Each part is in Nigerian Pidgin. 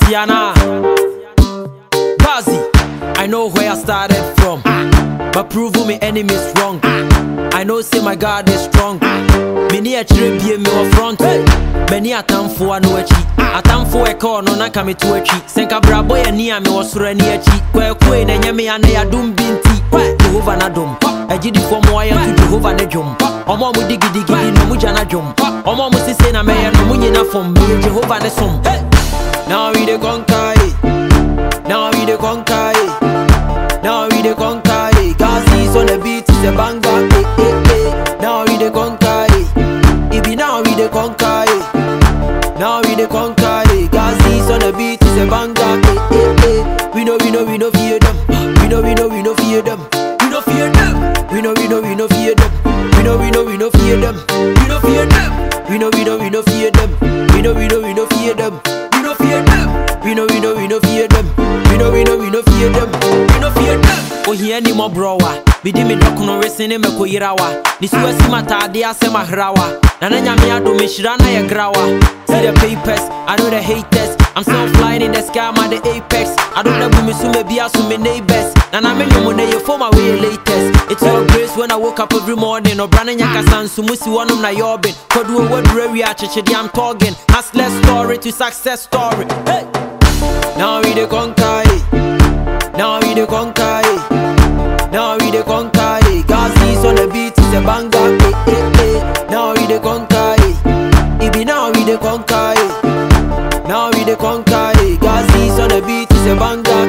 Tiana Bazi, I know where I started from, but prove me enemies wrong. I know say my God is strong. Many a trip be me or front. Many a time for no echi. A time for a call no na kame to echi. Senka brabo ya ni ame was reni echi. Kwe na nyame ane ya dum binti. Jehovah na dum. Ejidi for mo ya to Jehovah na jom. Omo mu digi digi no mu jana jom. Omo mu sise na me ya no mu nyina fom. Jehovah na som. Now we the conquer. Now we the conquer. Now we the conquer. Gazi's on the beat is a banger. Now we the conquer. Ibi now we the conquer. Now we the conquer. Gazi's on the beat is a banger. We know fear them. We know fear them. We know fear them. We know fear them. We know fear them. We know fear them. We know fear them. We know fear them. We know fear them. We know fear them. We know fear them. We know fear them. Oh here ni mo browa. Bidi me dokuno resene me ko yirawa. Ni suwesi matade asema hrawa. Na nyame ado me shira na ye grawa. See the papers, I know the haters. I'm still flying in the sky, I'm at the apex. I don't know me so maybe I so me neighbors. And I'm in your money for my way latest. It's your grace when I woke up every morning. Or brand nyaka san sumusi one of na yorbin. Could do a word we are I'm talking. Hustler story to success story. Hey! Now we the conquer. Now we the conquer. Now we the conquer. Gazi's on the beat is a banger. Now we the conquer. Ibi now we the conquer. Now we the conquer. Gazi's on the beat is a banger.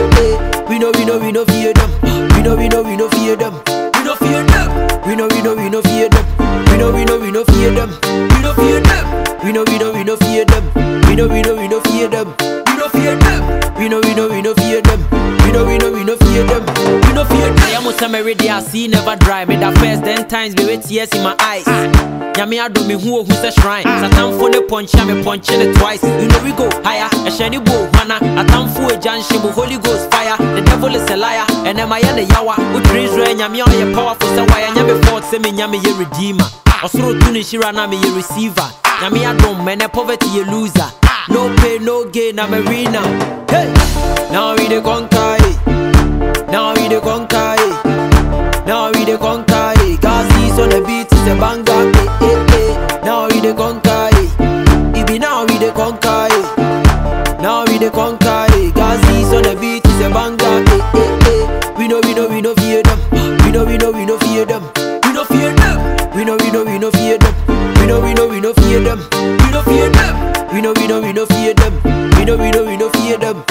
We know fear them. We know fear them. We know fear them. We know fear them. We know fear them. We know fear them. We know fear them. We know fear them. We know fear them. We know fear them. We know fear them. We know fear them. I am some ready. I see never dry. Made the first 10 times be with tears in my eyes. Yami ado me who's a shrine. Satan for the punch, I'm punching it twice. You know we go higher. A shiny bow, mana. A time for a junction, Holy Ghost fire. The devil is a liar, and am I in the yawa? We praise rain, Yami on your powerful, so why I never fought, send me Yami a redeemer. Osoro Tunishirana me a receiver. Yami adom, man, a poverty a loser. No pain, no gain, I'm a winner. Hey! Now we the conquer. Now we the conquer. Now we the conquer. Gazi's on the beat is a banger. Now we the conquer. Ibi now we the conquer. Now we the conquer. Gazi's on the beat is a banger. We know fear them. We know fear them. We know fear them. We know fear them. We know fear them. We know fear them. We know fear them. We know fear them.